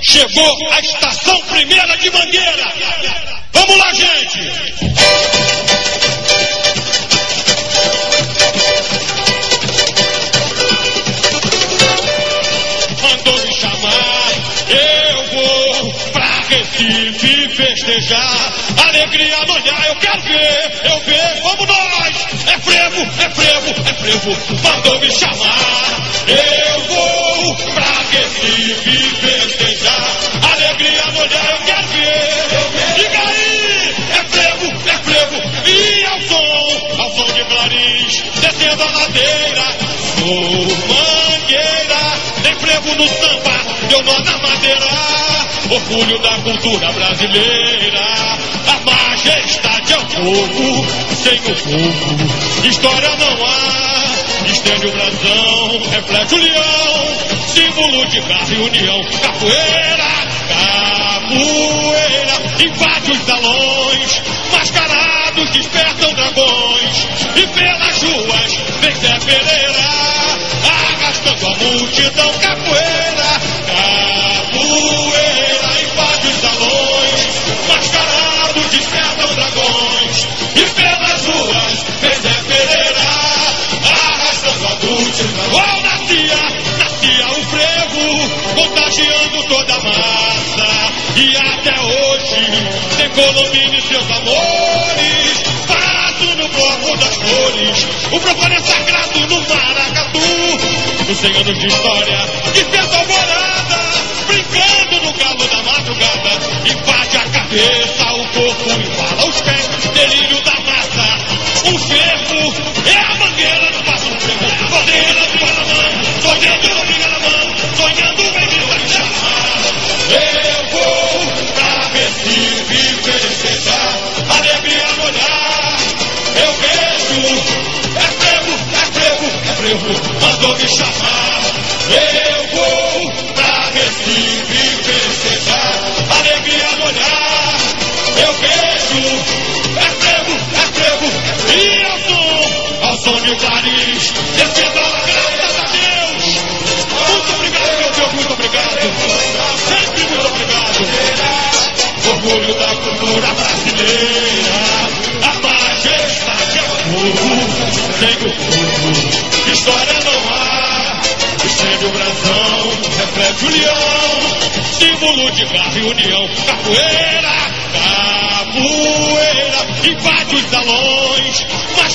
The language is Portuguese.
Chegou a estação primeira de Mangueira. Vamos lá, gente! Mandou me chamar, eu vou pra Recife festejar. Alegria no olhar, eu quero ver, eu vejo, vamos nós! É frevo, é frevo, é frevo. Mandou me chamar, eu vou pra Recife festejar. Alegria no olhar, eu quero ver, eu vejo. Diga aí, é frevo, é frevo. E ao som de Clariz, descendo a ladeira. Sou Mangueira, tem frevo no samba, deu nó na madeira. Orgulho da cultura brasileira. A majestade é o povo, sem o povo história não há. Estende o brasão, reflete o leão, símbolo de garra e união. Capoeira, capoeira, invade os salões, mascarados despertam dragões. E pelas ruas vem Zé Pereira, arrastando a multidão. Capoeira, capoeira, invade os salões, mascarados despertam dragões. E pelas ruas vem Zé Pereira, arrastando a multidão. Oh, nascia o frevo, contagiando toda a massa. E até hoje tem Colombina e seus amores. Passo no bloco das flores, o profano é sagrado no maracatu. Nos 100 anos de história, desperta alvorada, brincando no galo da madrugada. Invade a cabeça, o corpo embala os pés, delírio da massa. O fervo é a mangueira do passo do frevo. Bandeira do Panamá, sonhando no liga na mão, sonhando vem me chamar. Eu vou pra Recife festejar, alegria no olhar. Eu vejo, é frevo, é frevo, é frevo, mandou me chamar. Eu vou pra Recife festejar, alegria no olhar. Eu vejo, é frevo, é frevo, e ao som de Clariz, descendo a graças a Deus. Muito obrigado, meu Deus, muito obrigado. Sempre muito obrigado. Orgulho da cultura brasileira. A majestade é o povo, sem o povo história não há. Estende o brasão, reflete o leão, símbolo de garra e união. Capoeira, capoeira, invade os salões,